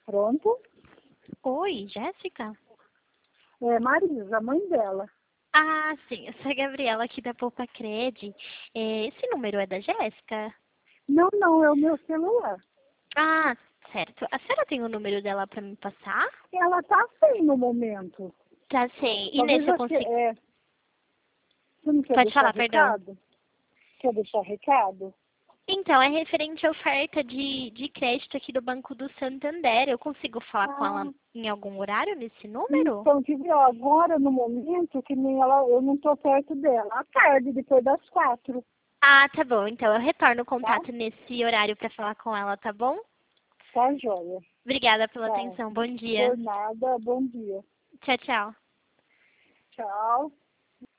Pronto? Oi, Jéssica? É Marisa, a mãe dela. Ah, sim, eu sou a Gabriela aqui da Poupa Cred. Esse número é da Jéssica? Não, não, é o meu celular. Ah, certo. A senhora tem o número dela para me passar? Ela tá sem no momento. Tá, sei. E Talvez nesse eu você, consigo... você não quer Pode deixar falar, perdão. recado? Quer deixar recado? Então, é referente à oferta de crédito aqui do Banco do Santander. Eu consigo falar com ela Ah, em algum horário nesse número? então, que ó, agora no momento que nem ela, eu não tô perto dela. À tarde, depois das 4, Ah, tá bom. Então, eu retorno o tá? contato nesse horário para falar com ela, tá bom? Tá, joia. Obrigada pela Tá. atenção. Bom dia. Por nada, bom dia. Tchau, tchau. Tchau.